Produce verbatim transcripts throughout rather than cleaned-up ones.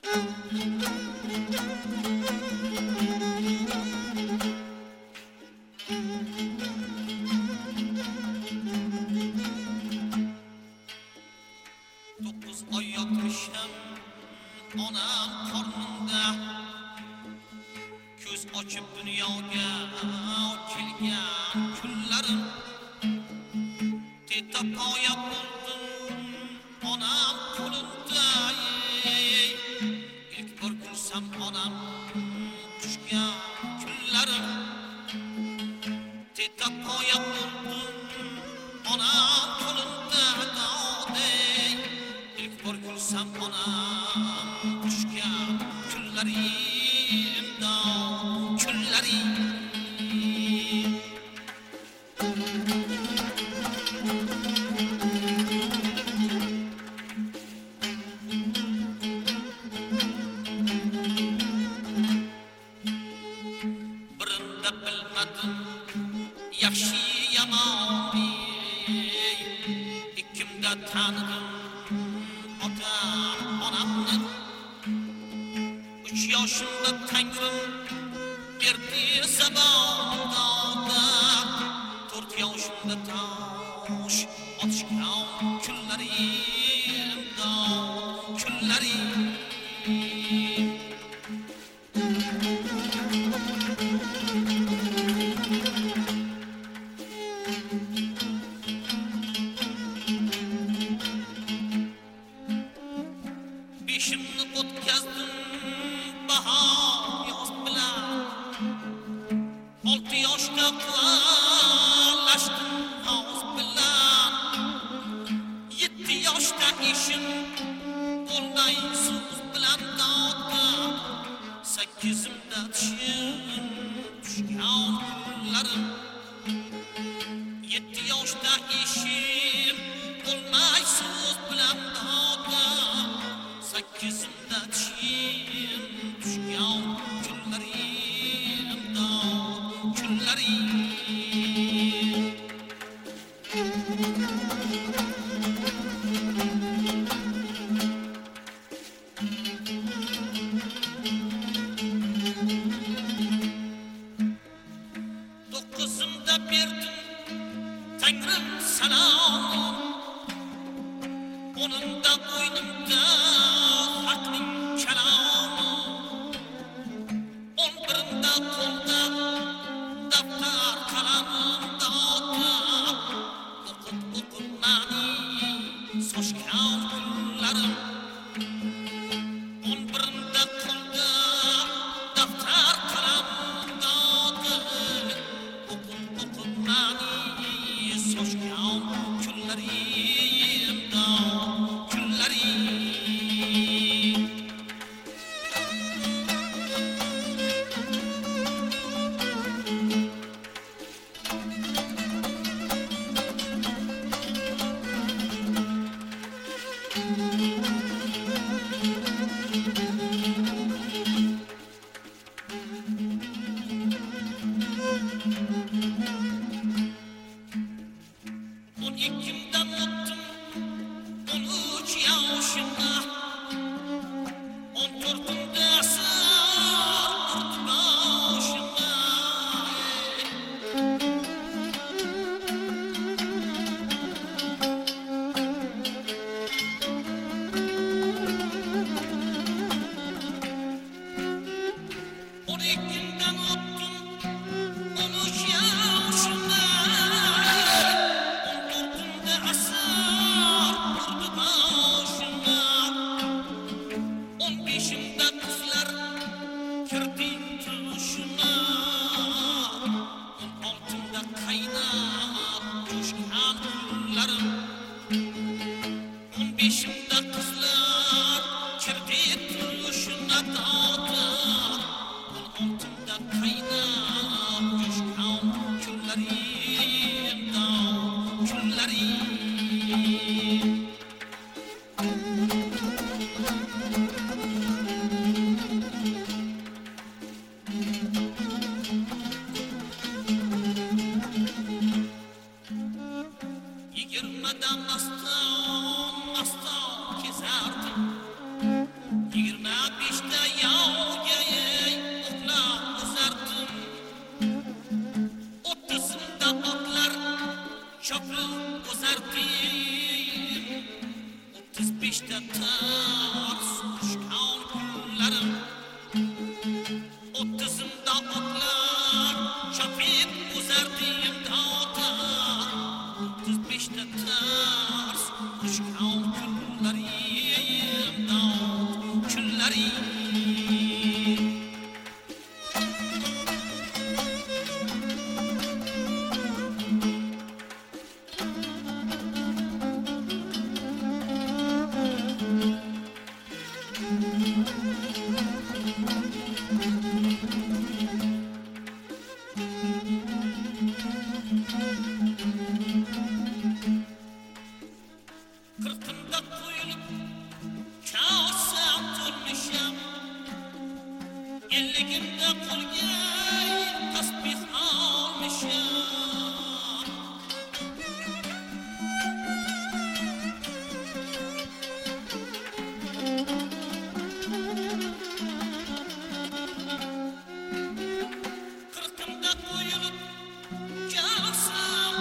Dokuz oy yotmishim onam qornimda, ko'z ochib dunyoga kelgan kunlarim, teta poya bo'ldim onam qo'limda. İlk bir ko'rsam onam tushgan kunlarim, teta poya bo'ldim onam qo'limda. İlk bir ko'rsam onam tushgan kunlarim, kunlarim. Birinda bilmadim yaxshi yomon, ikkimda tanidim ota onamni. Uch yoshimda Tangrim berdi zabon, to'rt yoshimda tosh otishgan kunlarim, kunlarim. Beşimni o'tkazdim bahor yoz bilan, olti yoshda qulashdim hoz bilan, yetti yoshda ishim bo'lmay so'z bilan dodga, sakkizimda tishim tushgan kunlarim, yetti yoshda ishim bo'lmay so'z bilan dodga, sakkizimda tishim tushgan kunlarim, kunlarim. To'qqizimda berdim Tangrim salom, o'nimda bo'ynimda haqni beşte tars uçkan kunlarım otuzumda oklar şafik uzardiyim dağda otuz beşte tars uçkan kunlarım dağ kunlarım Kırkımda koyulup kasam durmuşam elligimde kolga tasbih almışam Kırkımda koyulup kasam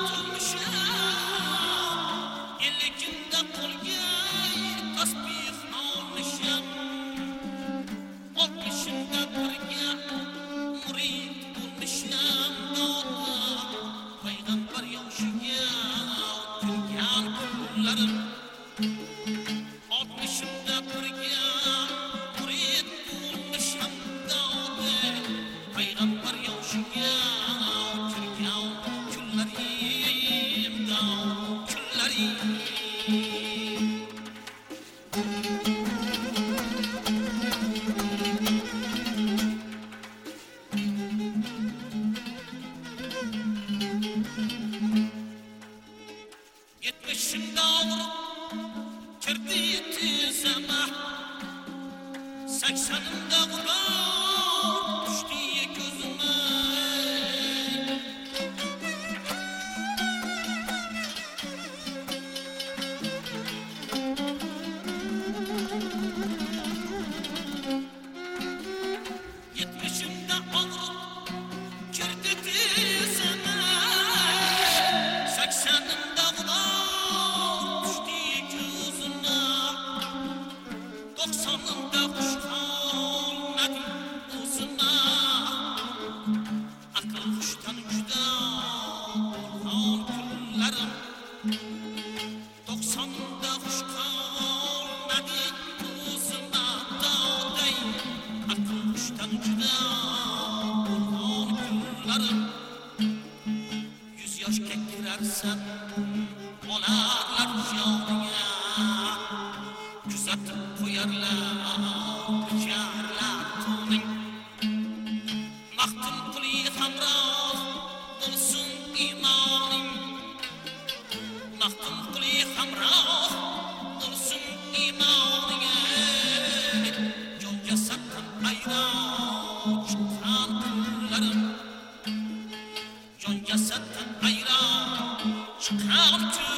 durmuşam elligimde kolga tasbih almışam altmışımda birga murid bo'lmisham da'da payg'ambar yoshiga kirgan kunlarim altmışımda birga murid bo'lmisham da'da payg'ambar yoshiga kirgan kunlarim da kunlarim yetmişimde ağırıp kirdi tizeme seksenimde gurur düştü gözüme yetmişimde ağırıp kirdi tizeme seksenimde gurur düştü gözüme doksanımda kuş kalmadı uzuna akıl kuştan güda olgan kunlarım doksanımda kuş kalmadı uzuna dağday akıl kuştan güda olgan kunlarım yüz yaş kektirersen olarlar canıya kuzatib qo'yarlar bijarlar to'ning maqtul quli hamroh bo'lsin iymoning maqtul quli hamroh bo'lsin iymoning jon jasaddan ayron chiqqan kunlarim jon jasaddan ayron chiqqan